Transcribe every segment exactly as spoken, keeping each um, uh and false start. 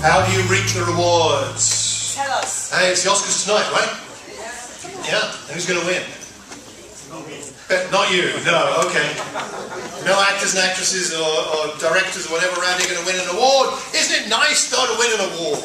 How do you reap the rewards? Tell us. Hey, it's the Oscars tonight, right? Yeah. Who's going to win? Uh, Not you. No. Okay. No actors and actresses or, or directors or whatever around here going to win an award. Isn't it nice though to win an award?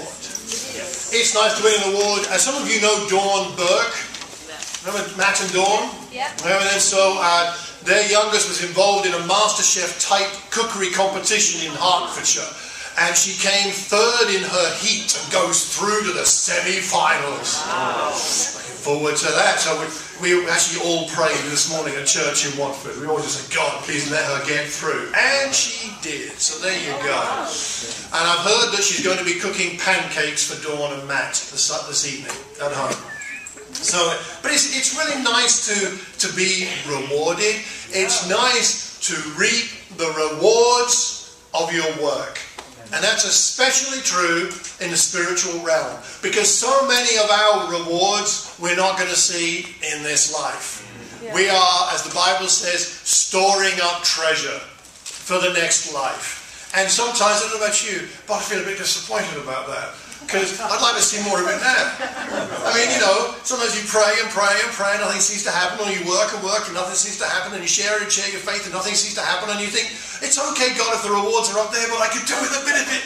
It's nice to win an award. As some of you know, Dawn Burke. Remember Matt and Dawn? Yeah. Remember then? So uh, their youngest was involved in a MasterChef type cookery competition in Hertfordshire. And she came third in her heat and goes through to the semi-finals. Wow. Looking forward to that. So we, we actually all prayed this morning at church in Watford. We all just said, God, please let her get through. And she did. So there you go. And I've heard that she's going to be cooking pancakes for Dawn and Matt this, this evening at home. So, but it's, it's really nice to, to be rewarded. It's nice to reap the rewards of your work. And that's especially true in the spiritual realm. Because so many of our rewards we're not going to see in this life. Yeah. We are, as the Bible says, storing up treasure for the next life. And sometimes, I don't know about you, but I feel a bit disappointed about that. Because I'd like to see more of it now. I mean, you know, sometimes you pray and pray and pray and nothing seems to happen, or you work and work and nothing seems to happen, and you share and share your faith and nothing seems to happen, and you think, it's okay, God, if the rewards are up there, but I could do with a bit of it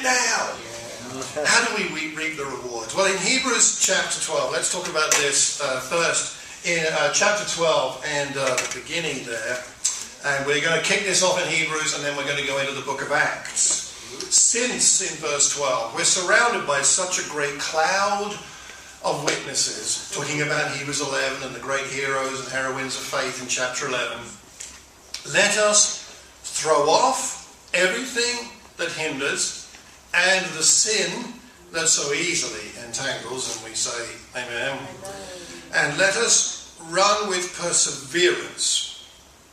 now. How do we reap the rewards? Well, in Hebrews chapter twelve, let's talk about this uh, first. In uh, chapter twelve and uh, the beginning there, and we're going to kick this off in Hebrews, and then we're going to go into the book of Acts. Since, in verse twelve, we're surrounded by such a great cloud of witnesses, talking about Hebrews eleven and the great heroes and heroines of faith in chapter eleven, let us throw off everything that hinders and the sin that so easily entangles, and we say amen, and let us run with perseverance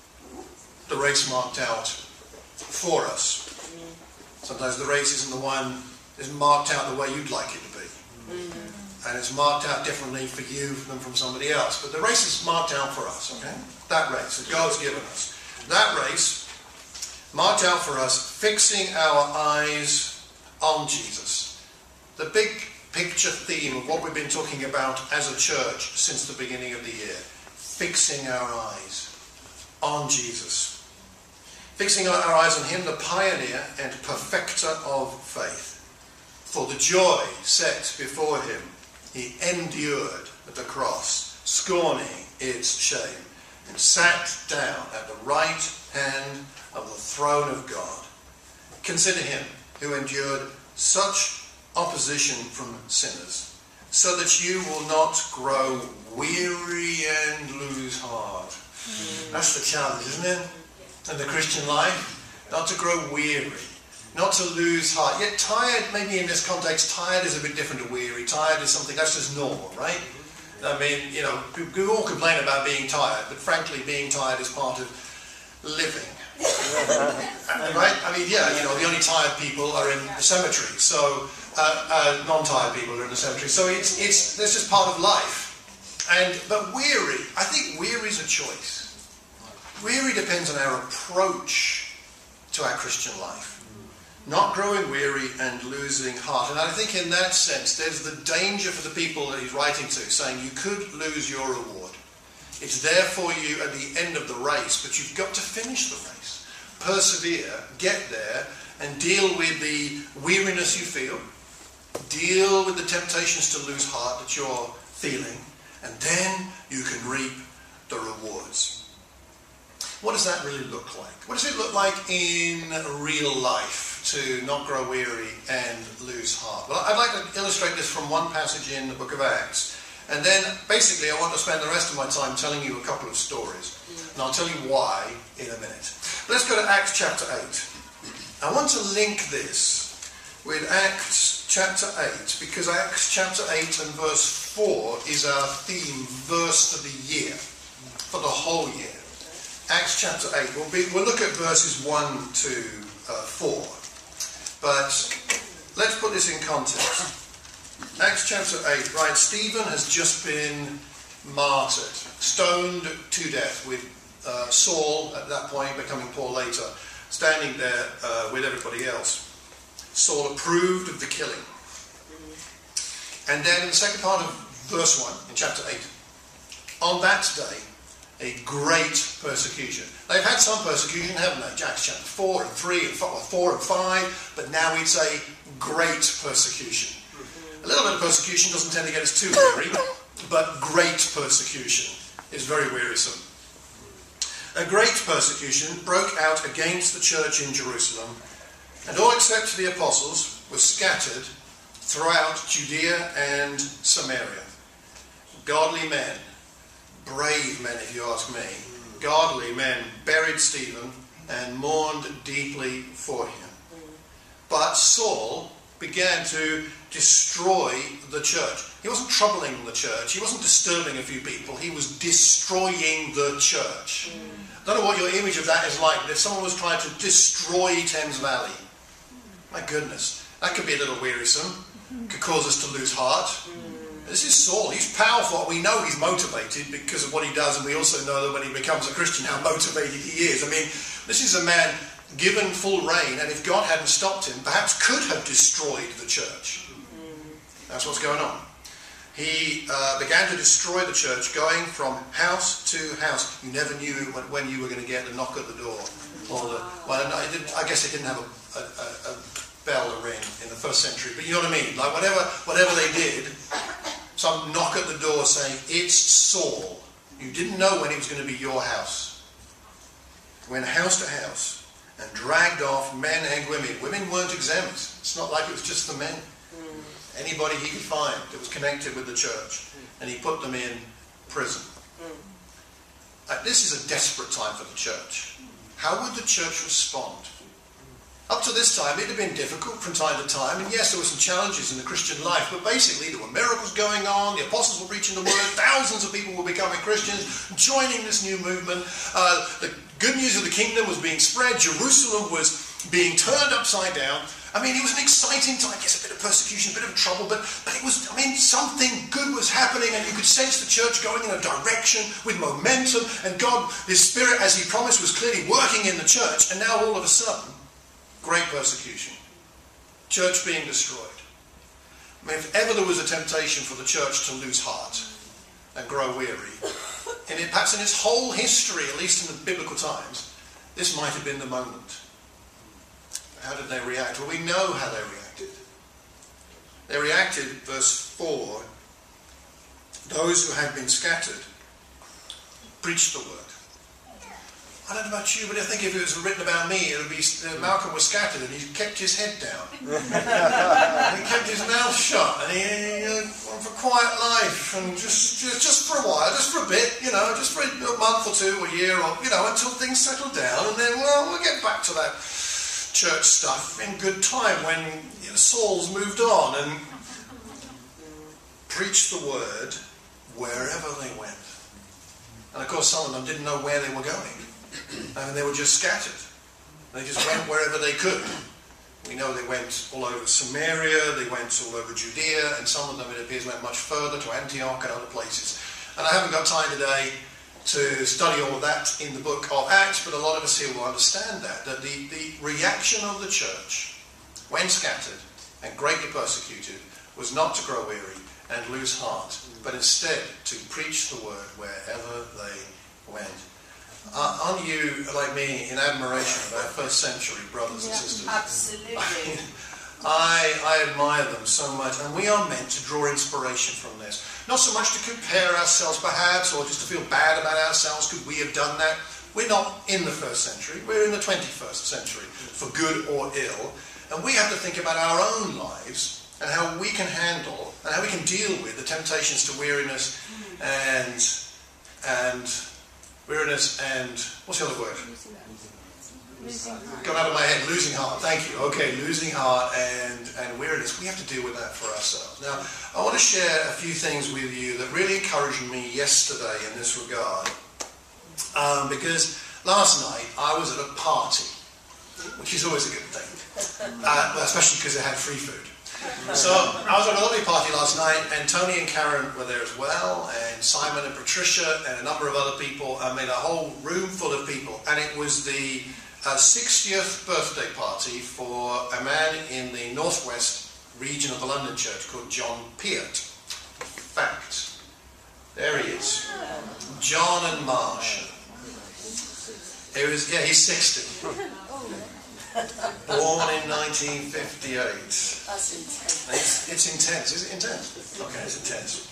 the race marked out for us. Sometimes the race isn't the one, isn't marked out the way you'd like it to be. Mm-hmm. And it's marked out differently for you than from somebody else. But the race is marked out for us, okay? That race that God's given us. That race, marked out for us, fixing our eyes on Jesus. The big picture theme of what we've been talking about as a church since the beginning of the year. Fixing our eyes on Jesus. Fixing our eyes on him, the pioneer and perfecter of faith. For the joy set before him, he endured at the cross, scorning its shame, and sat down at the right hand of the throne of God. Consider him who endured such opposition from sinners, so that you will not grow weary and lose heart. Mm. That's the challenge, isn't it? In the Christian life, not to grow weary, not to lose heart. Yet tired, maybe in this context, tired is a bit different to weary. Tired is something that's just normal, right? I mean, you know, we, we all complain about being tired, but frankly, being tired is part of living. Right? I mean, yeah, you know, the only tired people are in the cemetery. So, uh, uh, non-tired people are in the cemetery. So it's, it's, that's just part of life. And, but weary, I think weary is a choice. Weary depends on our approach to our Christian life. Not growing weary and losing heart. And I think in that sense, there's the danger for the people that he's writing to, saying you could lose your reward. It's there for you at the end of the race, but you've got to finish the race. Persevere, get there, and deal with the weariness you feel. Deal with the temptations to lose heart that you're feeling. And then you can reap the rewards. What does that really look like? What does it look like in real life to not grow weary and lose heart? Well, I'd like to illustrate this from one passage in the book of Acts. And then, basically, I want to spend the rest of my time telling you a couple of stories. And I'll tell you why in a minute. But let's go to Acts chapter eight. I want to link this with Acts chapter eight, because Acts chapter eight and verse four is our theme verse for the year, for the whole year. Acts chapter eight. We'll, be, we'll look at verses one to uh, four. But let's put this in context. Acts chapter eight, right, Stephen has just been martyred, stoned to death, with uh, Saul at that point, becoming Paul later, standing there uh, with everybody else. Saul approved of the killing. And then in the second part of verse one, in chapter eight, on that day, a great persecution. They've had some persecution, haven't they? Acts chapter four and three and four and five, but now it's a great persecution. A little bit of persecution doesn't tend to get us too weary, but great persecution is very wearisome. A great persecution broke out against the church in Jerusalem, and all except the apostles were scattered throughout Judea and Samaria. Godly men, brave men if you ask me, godly men buried Stephen and mourned deeply for him. But Saul began to destroy the church. He wasn't troubling the church. He wasn't disturbing a few people. He was destroying the church. I don't know what your image of that is like, but if someone was trying to destroy Thames Valley, my goodness, that could be a little wearisome. Could cause us to lose heart. This is Saul. He's powerful. We know he's motivated because of what he does, and we also know that when he becomes a Christian, how motivated he is. I mean, this is a man given full reign, and if God hadn't stopped him, perhaps could have destroyed the church. That's what's going on. He uh, began to destroy the church, going from house to house. You never knew when, when you were going to get the knock at the door. Or the, well, I, didn't, I guess they didn't have a, a, a bell to ring in the first century, but you know what I mean? Like whatever, whatever they did, some knock at the door saying, "It's Saul." You didn't know when it was going to be your house. Went house to house and dragged off men and women. Women weren't exempt. It's not like it was just the men. Mm. Anybody he could find that was connected with the church, and he put them in prison. Mm. Uh, this is a desperate time for the church. How would the church respond? Up to this time, it had been difficult from time to time, and yes, there were some challenges in the Christian life, but basically there were miracles going on, the apostles were preaching the word, thousands of people were becoming Christians, joining this new movement. Uh, the good news of the kingdom was being spread, Jerusalem was being turned upside down. I mean, it was an exciting time, yes, a bit of persecution, a bit of trouble, but, but it was, I mean, something good was happening, and you could sense the church going in a direction with momentum, and God, His Spirit, as He promised, was clearly working in the church, and now all of a sudden, great persecution. Church being destroyed. I mean, if ever there was a temptation for the church to lose heart and grow weary, and it, perhaps in its whole history, at least in the biblical times, this might have been the moment. How did they react? Well, we know how they reacted. They reacted, verse four, those who had been scattered preached the word. I don't know about you, but I think if it was written about me, it would be uh, Malcolm was scattered and he kept his head down. And he kept his mouth shut, and he, he uh, went for quiet life, and just, just just for a while, just for a bit, you know, just for a month or two, or a year, or you know, until things settled down, and then well, we'll get back to that church stuff in good time when you know, Saul's moved on and preached the word wherever they went. And of course, some of them didn't know where they were going. And they were just scattered. They just went wherever they could. We know they went all over Samaria, they went all over Judea, and some of them, it appears, went much further to Antioch and other places. And I haven't got time today to study all of that in the book of Acts, but a lot of us here will understand that, that the, the reaction of the church, when scattered and greatly persecuted, was not to grow weary and lose heart, but instead to preach the word wherever they went. Uh, aren't you, like me, in admiration of our first century brothers yeah, and sisters? Absolutely. I, I admire them so much, and we are meant to draw inspiration from this. Not so much to compare ourselves, perhaps, or just to feel bad about ourselves because we have done that. We're not in the first century, we're in the twenty-first century, for good or ill, and we have to think about our own lives and how we can handle and how we can deal with the temptations to weariness and and weariness and what's the other word? Losing heart. Got out of my head. Losing heart. Thank you. Okay, losing heart and and weariness. We have to deal with that for ourselves. Now, I want to share a few things with you that really encouraged me yesterday in this regard, um, because last night I was at a party, which is always a good thing, uh, especially because it had free food. So I was at a lovely party last night, and Tony and Karen were there as well, and Simon and Patricia and a number of other people. I mean, a whole room full of people, and it was the uh, sixtieth birthday party for a man in the northwest region of the London church called John Peart. Fact. There he is. John and Marsha. It was, yeah, he's sixty. Born in nineteen fifty-eight. That's intense. It's, it's intense. Is it intense? Okay, it's intense.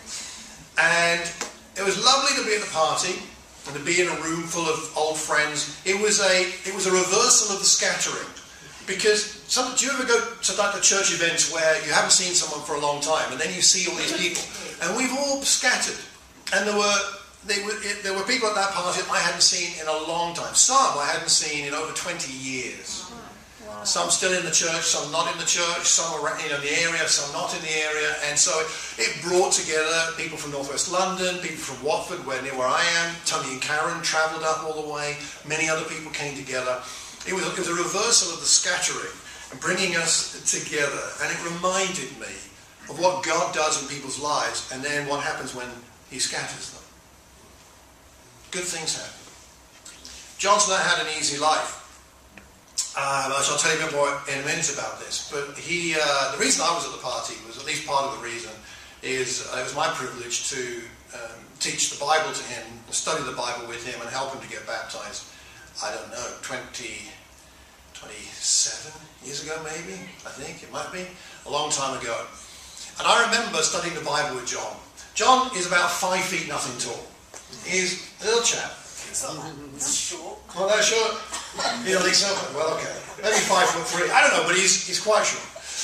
And it was lovely to be at the party and to be in a room full of old friends. It was a it was a reversal of the scattering, because some, do you ever go to like the church events where you haven't seen someone for a long time, and then you see all these people, and we've all scattered, and there were they were it, there were people at that party that I hadn't seen in a long time. Some I hadn't seen in over twenty years. Some still in the church, some not in the church, some around, you know, in the area, some not in the area. And so it, it brought together people from northwest London, people from Watford, where near where I am. Tony and Karen travelled up all the way. Many other people came together. It was, it was a reversal of the scattering and bringing us together. And it reminded me of what God does in people's lives and then what happens when he scatters them. Good things happen. John's not had an easy life. Uh, I shall tell you a bit more in a minute about this. But he, uh, the reason I was at the party was, at least part of the reason, is uh, it was my privilege to um, teach the Bible to him, study the Bible with him, and help him to get baptized. I don't know, twenty, twenty-seven years ago maybe, I think it might be, a long time ago. And I remember studying the Bible with John. John is about five feet nothing tall. He's a little chap. It's short. Well, that short? You don't think so? Well, okay. Maybe five foot three. I don't know, but he's he's quite short.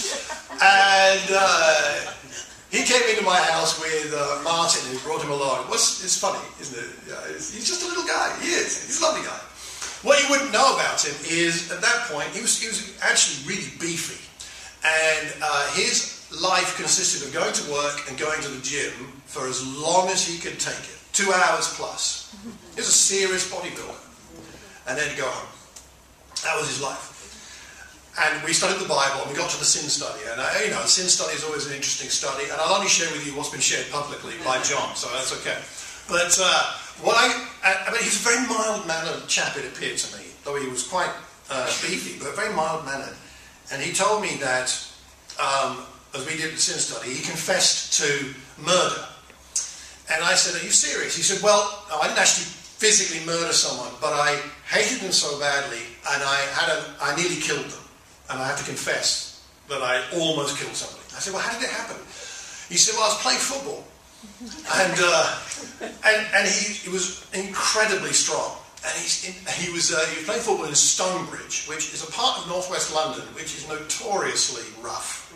And uh, he came into my house with uh, Martin, who brought him along. What's, it's funny, isn't it? Yeah, it's, he's just a little guy. He is. He's a lovely guy. What you wouldn't know about him is, at that point, he was he was actually really beefy. And uh, his life consisted of going to work and going to the gym for as long as he could take it. Two hours plus. He was a serious bodybuilder. And then he'd go home. That was his life. And we studied the Bible, and we got to the sin study. And, uh, you know, the sin study is always an interesting study. And I'll only share with you what's been shared publicly by John, so that's okay. But uh, what I, I, I mean, he's a very mild-mannered chap, it appeared to me. Though he was quite uh, beefy, but very mild-mannered. And he told me that, um, as we did the sin study, he confessed to murder. And I said, are you serious? He said, well, no, I didn't actually physically murder someone, but I hated them so badly, and I had a, I nearly killed them. And I have to confess that I almost killed somebody. I said, well, how did it happen? He said, well, I was playing football. And uh, and, and he, he was incredibly strong. And he's in, he, was, uh, he was playing football in Stonebridge, which is a part of northwest London, which is notoriously rough.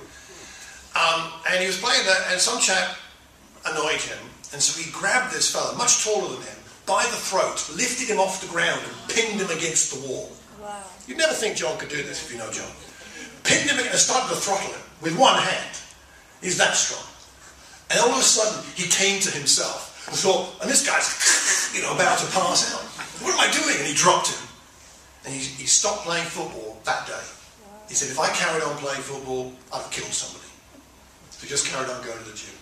Um, and he was playing there, and some chap annoyed him. And so he grabbed this fellow, much taller than him, by the throat, lifted him off the ground and pinned him against the wall. Wow. You'd never think John could do this if you know John. Pinned him and started to throttle him with one hand. He's that strong. And all of a sudden, he came to himself and thought, and this guy's, you know, about to pass out. What am I doing? And he dropped him. And he, he stopped playing football that day. He said, if I carried on playing football, I'd have killed somebody. So he just carried on going to the gym.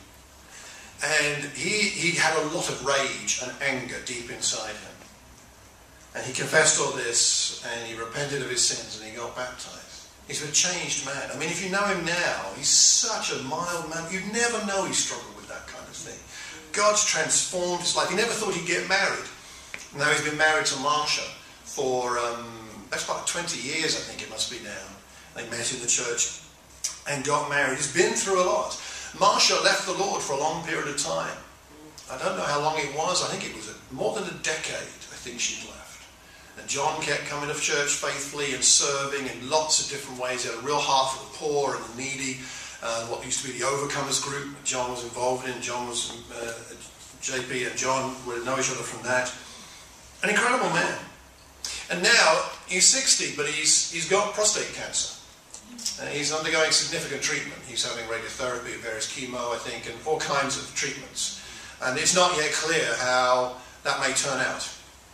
And he, he had a lot of rage and anger deep inside him. And he confessed all this, and he repented of his sins, and he got baptized. He's a changed man. I mean, if you know him now, he's such a mild man. You'd never know he struggled with that kind of thing. God's transformed his life. He never thought he'd get married. Now he's been married to Marsha for, um, that's about twenty years, I think it must be now. They met in the church and got married. He's been through a lot. Marsha left the Lord for a long period of time. I don't know how long it was. I think it was a, more than a decade, I think she'd left. And John kept coming to church faithfully and serving in lots of different ways. He had a real heart for the poor and the needy. Uh, what used to be the Overcomers group that John was involved in. John was, uh, J P and John would know each other from that. An incredible man. And now he's sixty, but he's he's got prostate cancer. And he's undergoing significant treatment. He's having radiotherapy, various chemo, I think, and all kinds of treatments. And it's not yet clear how that may turn out.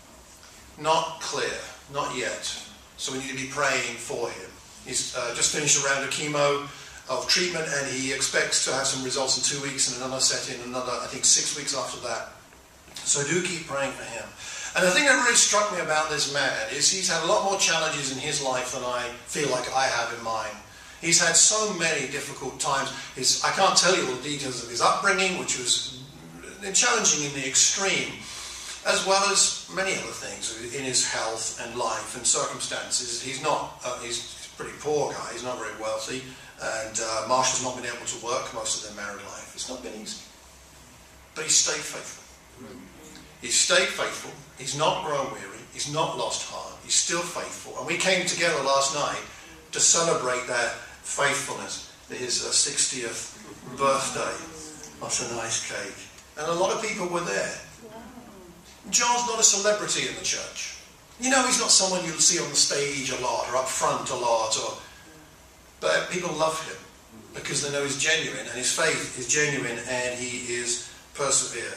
Not clear. Not yet. So we need to be praying for him. He's uh, just finished a round of chemo, of treatment, and he expects to have some results in two weeks and another set in another, I think, six weeks after that. So do keep praying for him. And the thing that really struck me about this man is he's had a lot more challenges in his life than I feel like I have in mine. He's had so many difficult times. His, I can't tell you all the details of his upbringing, which was challenging in the extreme, as well as many other things in his health and life and circumstances. He's not, uh, he's a pretty poor guy, he's not very wealthy, and uh, Marsha's not been able to work most of their married life. It's not been easy. But he's stayed faithful. He's stayed faithful, he's not grown weary, he's not lost heart, he's still faithful. And we came together last night to celebrate that faithfulness, his uh, sixtieth birthday. What a nice cake. And a lot of people were there. John's not a celebrity in the church. You know, he's not someone you'll see on the stage a lot or up front a lot. Or, but people love him because they know he's genuine, and his faith is genuine, and he is persevere.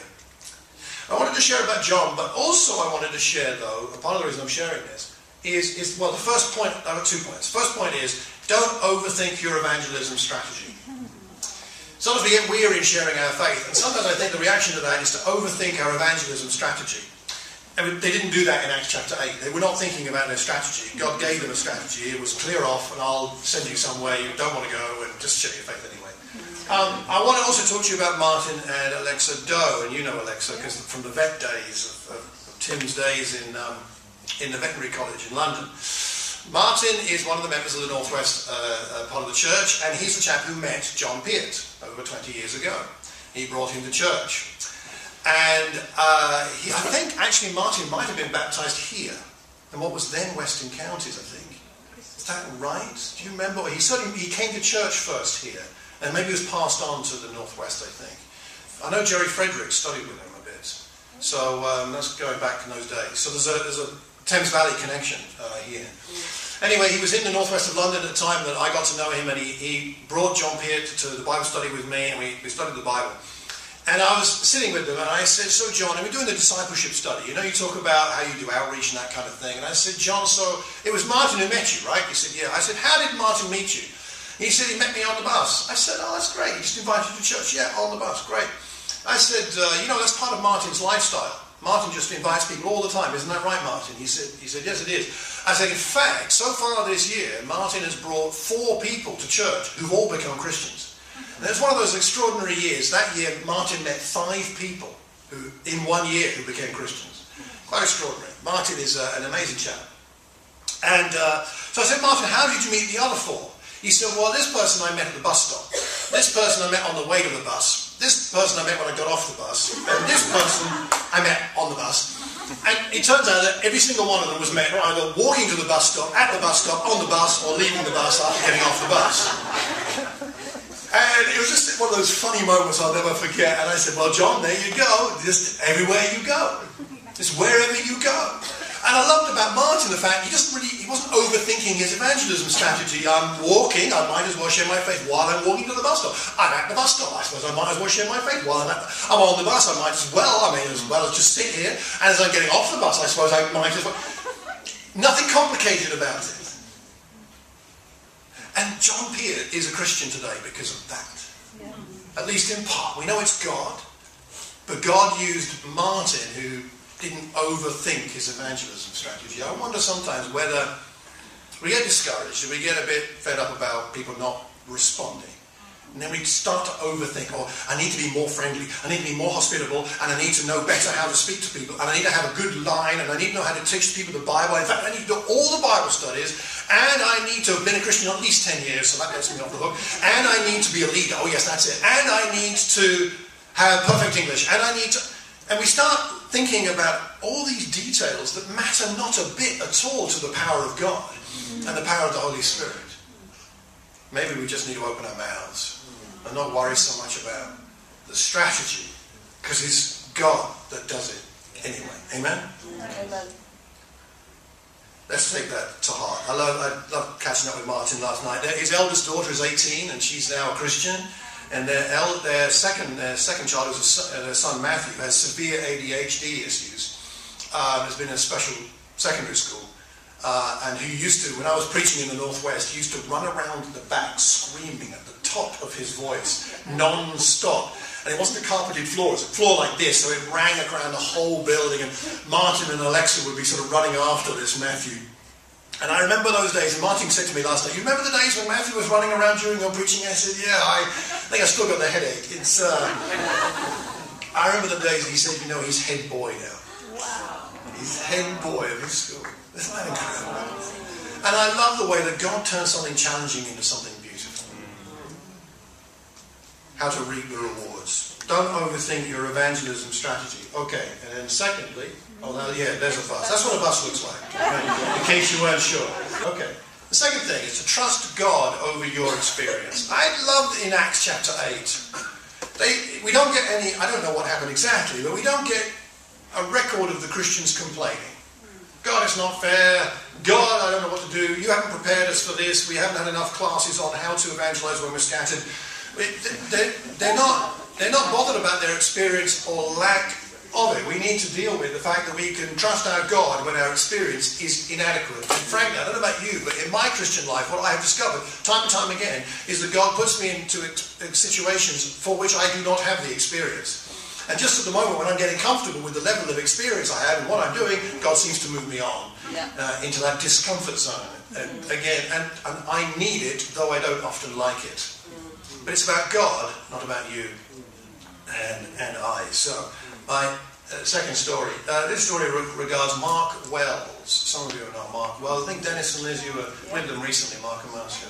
I wanted to share about John, but also I wanted to share, though, part of the reason I'm sharing this, is, is well, the first point, I have two points. First point is, don't overthink your evangelism strategy. Sometimes we get weary in sharing our faith, and sometimes I think the reaction to that is to overthink our evangelism strategy. And they didn't do that in Acts chapter eight. They were not thinking about their strategy. God gave them a strategy. It was clear off, and I'll send you somewhere you don't want to go, and just share your faith anyway. Um, I want to also talk to you about Martin and Alexa Doe, and you know Alexa because from the vet days, of, of, of Tim's days in um, in the veterinary college in London. Martin is one of the members of the Northwest uh, uh, part of the church, and he's the chap who met John Peart over twenty years ago. He brought him to church. And uh, he, I think actually Martin might have been baptised here, in what was then Western Counties, I think. Is that right? Do you remember? He certainly he came to church first here, and maybe was passed on to the Northwest, I think. I know Jerry Frederick studied with him a bit, so um, that's going back in those days. So there's a, there's a Thames Valley connection uh, here. Anyway, he was in the northwest of London at the time that I got to know him, and he, he brought John Peart to the Bible study with me, and we, we studied the Bible. And I was sitting with them, and I said, so John, and we're doing the discipleship study. You know, you talk about how you do outreach and that kind of thing. And I said, John, so it was Martin who met you, right? He said, yeah. I said, how did Martin meet you? He said, he met me on the bus. I said, oh, that's great. He just invited you to church. Yeah, on the bus. Great. I said, uh, you know, that's part of Martin's lifestyle. Martin just invites people all the time. Isn't that right, Martin? He said, he said, yes, it is. I said, in fact, so far this year, Martin has brought four people to church who've all become Christians. And it's one of those extraordinary years. That year, Martin met five people who, in one year, who became Christians. Quite extraordinary. Martin is uh, an amazing chap. And uh, so I said, Martin, how did you meet the other four? He said, well, this person I met at the bus stop. This person I met on the way to the bus. This person I met when I got off the bus. And this person I met on the bus. And it turns out that every single one of them was met either walking to the bus stop, at the bus stop, on the bus, or leaving the bus after getting off the bus. And it was just one of those funny moments I'll never forget. And I said, well, John, there you go. Just everywhere you go. Just wherever you go. And I loved about Martin the fact he just really, he wasn't overthinking his evangelism strategy. I'm walking, I might as well share my faith while I'm walking to the bus stop. I'm at the bus stop, I suppose I might as well share my faith while I'm at the, I'm on the bus, I might as well, I mean, as well as just sit here. And as I'm getting off the bus, I suppose I might as well. Nothing complicated about it. And John Peart is a Christian today because of that. Yeah. At least in part. We know it's God. But God used Martin, who didn't overthink his evangelism strategy. I wonder sometimes whether we get discouraged and we get a bit fed up about people not responding. And then we start to overthink, oh, I need to be more friendly, I need to be more hospitable, and I need to know better how to speak to people, and I need to have a good line, and I need to know how to teach people the Bible. In fact, I need to do all the Bible studies, and I need to have been a Christian at least ten years, so that gets me off the hook, and I need to be a leader, oh yes, that's it, and I need to have perfect English, and I need to... And we start thinking about all these details that matter not a bit at all to the power of God and the power of the Holy Spirit. Maybe we just need to open our mouths and not worry so much about the strategy, because it's God that does it anyway. Amen? Amen. Let's take that to heart. I love, I love catching up with Martin last night. His eldest daughter is eighteen, and she's now a Christian. And their, el- their second their second child, who's a son, their son Matthew, has severe A D H D issues. Um, has been in a special secondary school. Uh, and who used to, when I was preaching in the Northwest, he used to run around the back screaming at the top of his voice, non-stop. And it wasn't a carpeted floor, it was a floor like this, so it rang around the whole building, and Martin and Alexa would be sort of running after this Matthew. And I remember those days, and Martin said to me last night, you remember the days when Matthew was running around during your preaching? I said, yeah, I think I still got the headache. It's, uh, I remember the days he said, you know, he's head boy now. Wow. He's head boy of his school. Isn't that incredible? And I love the way that God turns something challenging into something beautiful. How to reap the rewards. Don't overthink your evangelism strategy. Okay, and then secondly, oh, no, yeah, there's a bus. That's what a bus looks like, in case you weren't sure. Okay. The second thing is to trust God over your experience. I loved in Acts chapter eight. They, we don't get any, I don't know what happened exactly, but we don't get a record of the Christians complaining. God, it's not fair. God, I don't know what to do. You haven't prepared us for this. We haven't had enough classes on how to evangelize when we're scattered. They're, they're not... They're not bothered about their experience or lack of it. We need to deal with the fact that we can trust our God when our experience is inadequate. And frankly, I don't know about you, but in my Christian life, what I have discovered time and time again is that God puts me into situations for which I do not have the experience. And just at the moment when I'm getting comfortable with the level of experience I have and what I'm doing, God seems to move me on yeah. uh, into that discomfort zone. And again, and, and I need it, though I don't often like it. But it's about God, not about you. And, and I. So, my uh, second story. Uh, this story re regards Mark Wells. Some of you are not Mark Wells. I think Dennis and Liz, you were with them recently, Mark and Marcia.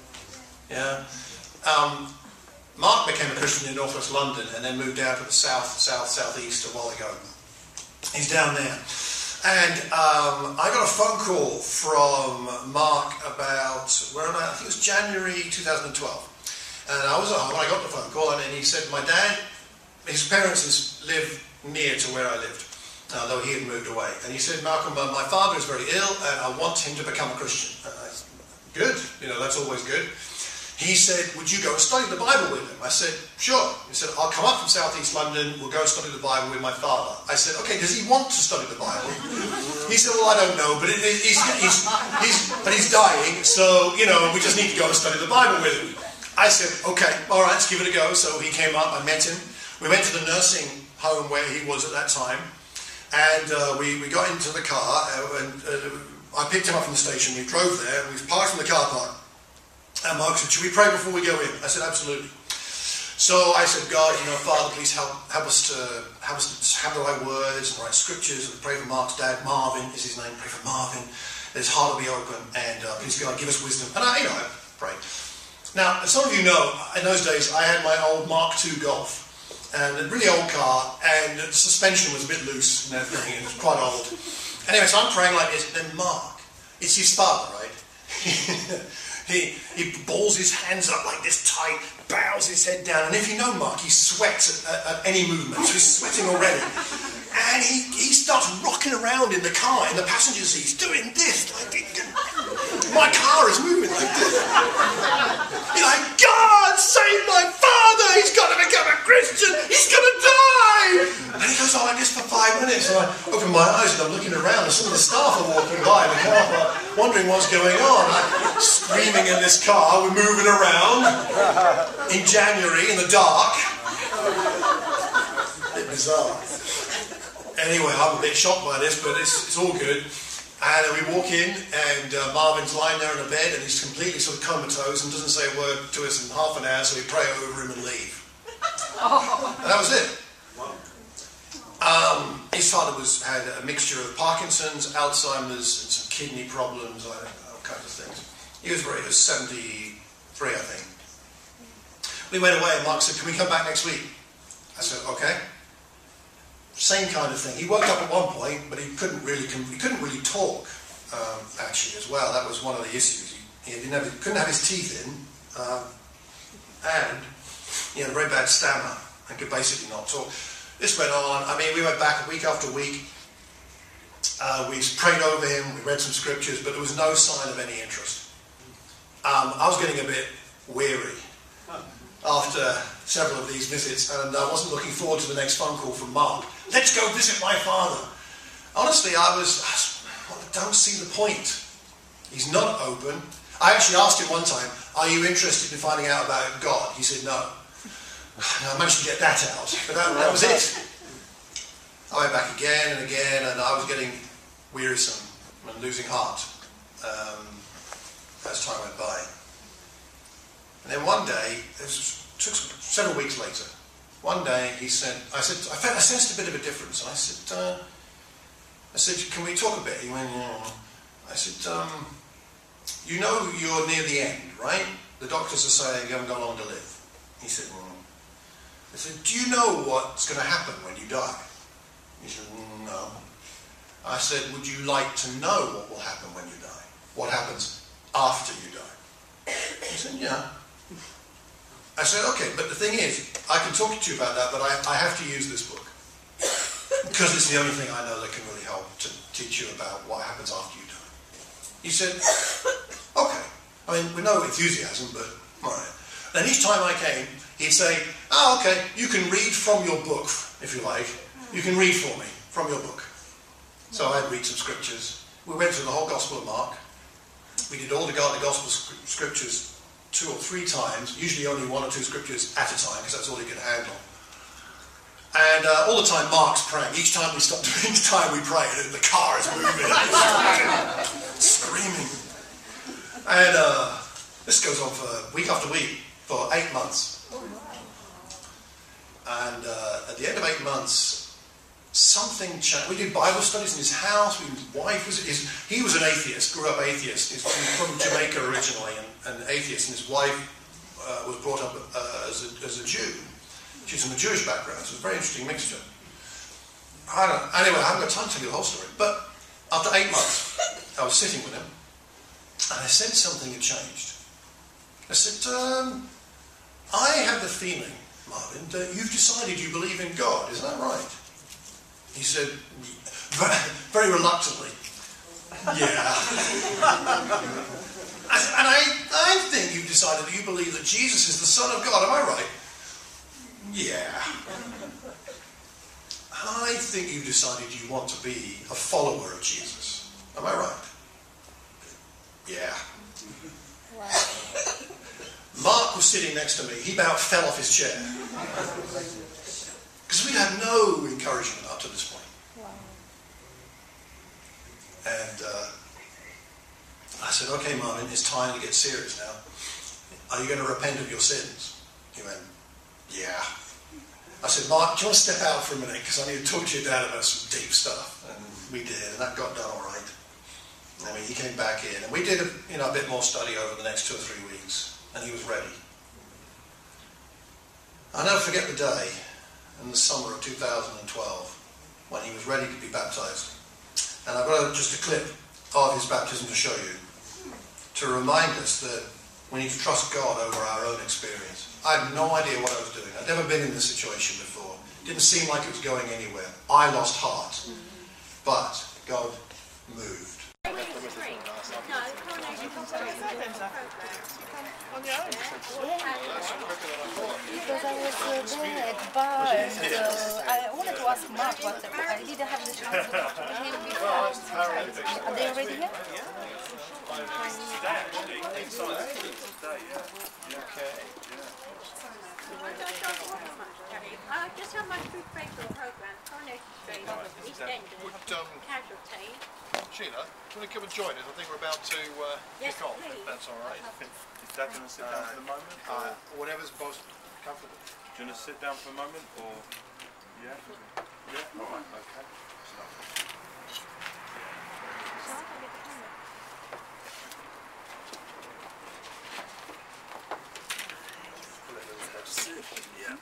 Yeah. Um, Mark became a Christian in northwest London and then moved down to the south, south, southeast a while ago. He's down there. And um, I got a phone call from Mark about, where am I? I think it was January two thousand twelve. And I was at home when I got the phone call, and then he said, my dad, his parents live near to where I lived, uh, though he had moved away. And he said, Malcolm, uh, my father is very ill, and I want him to become a Christian. And I said, good, you know, that's always good. He said, would you go and study the Bible with him? I said, sure. He said, I'll come up from southeast London, we'll go and study the Bible with my father. I said, okay, does he want to study the Bible? He said, well, I don't know, but it, it, he's, he's, he's, but he's dying, so, you know, we just need to go and study the Bible with him. I said, okay, all right, let's give it a go. So he came up, I met him. We went to the nursing home where he was at that time, and uh, we, we got into the car, uh, and uh, I picked him up from the station. We drove there, we parked in the car park, and Mark said, should we pray before we go in? I said, absolutely. So I said, God, you know, Father, please help help us to help us to have the right words and the right scriptures. We pray for Mark's dad, Marvin is his name. Pray for Marvin. His heart will be open, and uh, please God, give us wisdom. And I, you know, I prayed. Now, as some of you know, in those days, I had my old Mark two Golf. And a really old car, and the suspension was a bit loose and everything, it was quite old. Anyway, so I'm praying like this, and then Mark, it's his father, right? he, he balls his hands up like this tight, bows his head down, and if you know Mark, he sweats at, at, at any movement, so he's sweating already. And he, he starts rocking around in the car, in the passenger seat, he's doing this, like, my car is moving like this. He's like, God, save my father, he's got to become a Christian, he's going to die. And he goes on like this for five minutes, and I open my eyes and I'm looking around, and some of the staff are walking by in the car park, wondering what's going on. I'm screaming in this car, we're moving around in January in the dark. A bit bizarre. Anyway, I'm a bit shocked by this, but it's, it's all good. And we walk in, and uh, Marvin's lying there in a bed, and he's completely sort of comatose and doesn't say a word to us in half an hour, so we pray over him and leave. And that was it. Um, his father was had a mixture of Parkinson's, Alzheimer's, and some kidney problems, I don't know, all kinds of things. He was very, he was seventy-three, I think. We went away, and Mark said, can we come back next week? I said, okay. Same kind of thing. He woke up at one point, but he couldn't really he couldn't really talk um, actually as well. That was one of the issues. He, he, didn't have, he couldn't have his teeth in, um, and he had a very bad stammer and could basically not talk. This went on. I mean, we went back week after week. Uh, we prayed over him. We read some scriptures, but there was no sign of any interest. Um, I was getting a bit weary after several of these visits, and I wasn't looking forward to the next phone call from Mark. Let's go visit my father. Honestly, I was, I don't see the point. He's not open. I actually asked him one time, are you interested in finding out about God? He said no. I managed to get that out, but that, that was it. I went back again and again, and I was getting wearisome and losing heart. um, as time went by. And then one day, it was, took some, several weeks later, one day he said, I said, I, felt, I sensed a bit of a difference. And I said, uh, I said, can we talk a bit? He went, yeah. I said, um, you know you're near the end, right? The doctors are saying you haven't got long to live. He said, mm. I said, do you know what's going to happen when you die? He said, mm, no. I said, would you like to know what will happen when you die? What happens after you die? He said, yeah. I said, okay, but the thing is, I can talk to you about that, but I, I have to use this book. Because it's the only thing I know that can really help to teach you about what happens after you die. He said, okay. I mean, with no enthusiasm, but all right. Then each time I came, he'd say, oh, okay, you can read from your book, if you like. You can read for me from your book. So I'd read some scriptures. We went through the whole Gospel of Mark. We did all the Gospel scriptures two or three times, usually only one or two scriptures at a time, because that's all he could handle. And uh, all the time Mark's praying. Each time we stopped, each time we pray, the car is moving, screaming. And uh, this goes on for week after week, for eight months. And uh, at the end of eight months, something changed. We did Bible studies in his house. His wife was, his, he was an atheist, grew up atheist. He's from Jamaica originally, and an atheist, and his wife uh, was brought up uh, as, a, as a Jew. She's from a Jewish background, so it's a very interesting mixture. I don't know. Anyway, I haven't got time to tell you the whole story. But after eight months, I was sitting with him, and I said something had changed. I said, um, I have the feeling, Marvin, that you've decided you believe in God. Is that right? He said, very, very reluctantly, yeah. I said, and I, I think you've decided that you believe that Jesus is the Son of God. Am I right? Yeah. I think you've decided you want to be a follower of Jesus. Am I right? Yeah. Wow. Mark was sitting next to me. He about fell off his chair. Because we'd had no encouragement up to this point. Wow. And uh, I said, okay, Marvin, it's time to get serious now. Are you going to repent of your sins? He went, yeah. I said, Mark, do you want to step out for a minute? Because I need to talk to your dad about some deep stuff. And we did, and that got done all right. I mean, he came back in, and we did a, you know, a bit more study over the next two or three weeks, and he was ready. I'll never forget the day in the summer of two thousand twelve when he was ready to be baptized. And I've got just a clip of his baptism to show you, to remind us that we need to trust God over our own experience. I had no idea what I was doing. I'd never been in this situation before. It didn't seem like it was going anywhere. I lost heart. But God moved. Because I was uh, there at the bar, and uh, I wanted to ask Mark, but I didn't have the chance to talk to him before. Are they already here? Uh, just how much we pray for the program, Coronation Street, East End, Casualty. Sheila, do you want to come and join us? I think we're about to uh, Yes, kick off, please. if that's all right. Is Dad going to sit down for the moment? Uh, whatever's most comfortable. Do you want to sit down for a moment, or yeah, yeah, all right, okay. Yeah.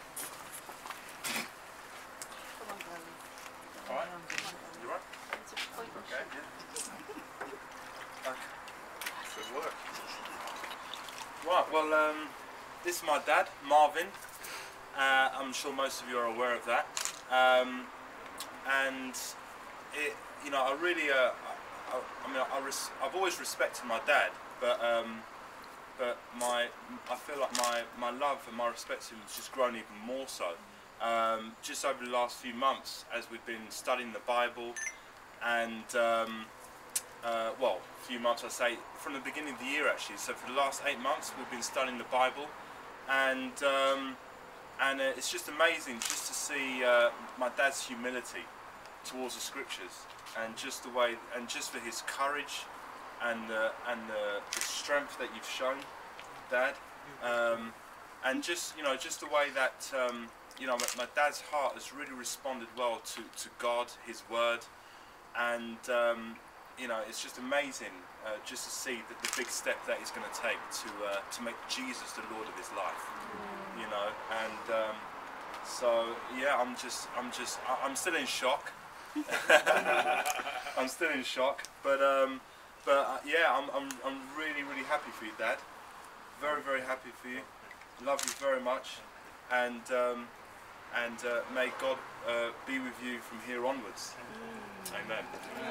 All right. You all right? Okay. Yeah. Okay. Good work. Right. Well, um, this is my dad, Marvin. Uh, I'm sure most of you are aware of that. Um, and it, you know, I really, uh, I, I mean, I res I've always respected my dad, but um, but my, I feel like my my love and my respect for him has just grown even more so. Um, just over the last few months, as we've been studying the Bible, and um, uh, well, a few months I say, from the beginning of the year actually. So for the last eight months, we've been studying the Bible, and um, and uh, it's just amazing just to see uh, my dad's humility towards the Scriptures, and just the way, and just for his courage and uh, and uh, the strength that you've shown, Dad, um, and just you know just the way that um, you know my, my dad's heart has really responded well to to God, His Word, and um, you know it's just amazing uh, just to see the, the big step that he's going to take to uh, to make Jesus the Lord of his life, you know, and um, so yeah, I'm just I'm just I'm still in shock. I'm still in shock, but um, but uh, yeah, I'm I'm I'm really really happy for you, Dad. Very very happy for you. Love you very much, and um, and uh, may God uh, be with you from here onwards. Amen.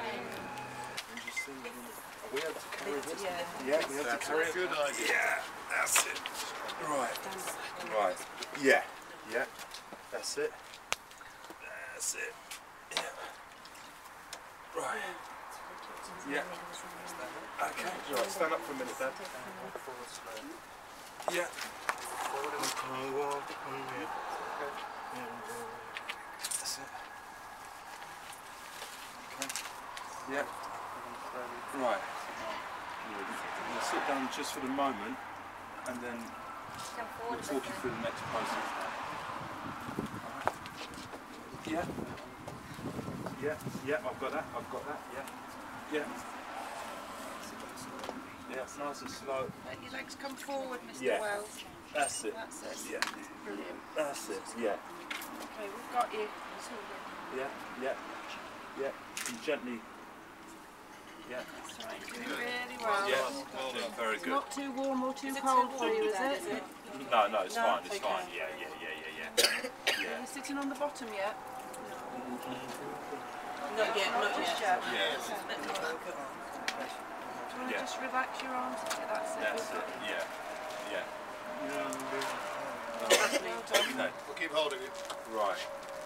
We have to carry this. Yeah. Yeah, we have to carry it. Good idea. Yeah, that's it. Right. Right. Yeah. Yeah. That's it. That's it. Yeah. Right. Yeah. Okay. Right. Stand up for a minute, Dad. Yeah. That's it. Okay. Yeah. Right. We'll sit down just for the moment, and then we'll talk you through the next process. Right. Yeah. Yeah. Yeah. I've got that. I've got that. Yeah. Yeah. Yeah. It's nice and slow. Let your legs come forward, Mister Yeah. Wells. That's it. That's it. Yeah. Brilliant. That's it. Yeah. Okay, we've got you. Yeah. Yeah. Yeah. And gently. Yeah. That's right. Doing really well. Yeah. Well done. Very good. Not too warm or too cold for you, is it? No, no, it's No? fine. It's Okay. fine. Yeah. Yeah. Yeah. Yeah. Yeah. Are you sitting on the bottom yet? Not yet, not Just yet. yet. Yeah. Do you want to Yeah. just relax your arms? That's it. That's it. Yeah. Yeah. Well done. Okay. We'll keep hold of you. Right.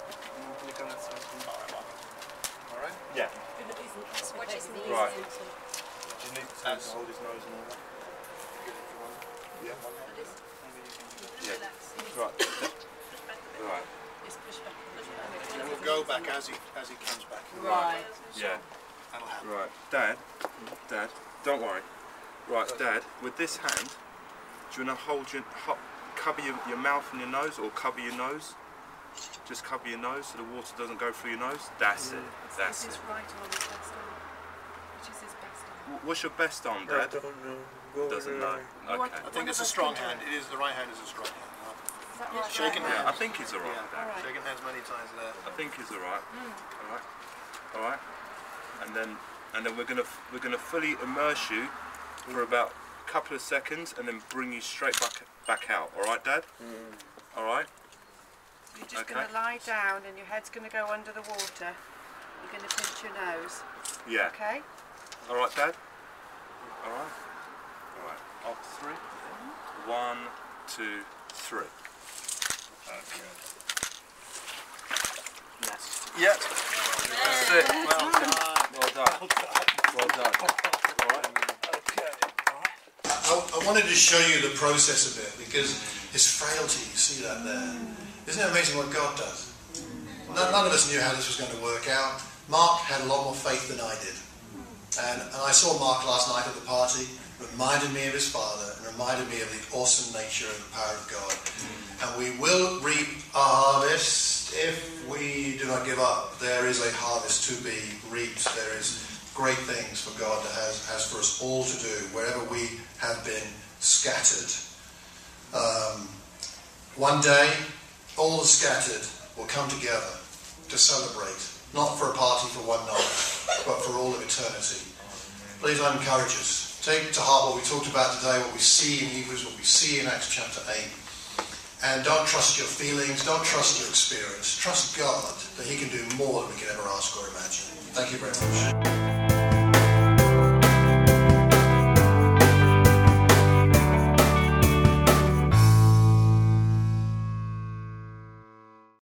All right? Yeah. Watch his knees. Right. Do you need to That's- hold his nose and all that? Yeah. Yeah. Right. Right. And we'll go back as he as he comes back. Right. Yeah. That'll happen. Right. Dad. Dad. Don't worry. Right, Dad. With this hand, do you want to hold your ho cover your, your mouth and your nose, or cover your nose? Just cover your nose so the water doesn't go through your nose. That's it. That's This it. is right arm, his best arm. Which is his best arm? Wh- What's your best arm, I Dad? don't know. Go Doesn't know. Oh, I- Okay. I think it's a strong hand. It is. The right hand is a strong hand. Is that right? Shaking Right. Yeah, I think he's alright. Yeah. All right. Shaking hands many times there. I think he's alright. Alright. Alright. And then and then we're gonna f- we're gonna fully immerse you for about a couple of seconds, and then bring you straight back back out. Alright, Dad? Alright? You're just Okay. going to lie down and your head's going to go under the water. You're going to pinch your nose. Yeah. Okay? Alright, Dad? Alright? Alright. Up to three. One, two, three. Okay. Yes. Yep. That's it. Well done. Well done. Well done. Alright. Okay. I, I wanted to show you the process a bit because his frailty. You see that there? Isn't it amazing what God does? None, none of us knew how this was going to work out. Mark had a lot more faith than I did. And, and I saw Mark last night at the party, reminded me of his father, and reminded me of the awesome nature and the power of God. And we will reap a harvest if we do not give up. There is a harvest to be reaped. There is great things for God that has, has for us all to do, wherever we have been scattered. Um, one day, all the scattered will come together to celebrate, not for a party for one night, but for all of eternity. Please, I encourage us. Take to heart what we talked about today, what we see in Hebrews, what we see in Acts chapter eight. And don't trust your feelings, don't trust your experience. Trust God that He can do more than we can ever ask or imagine. Thank you very much.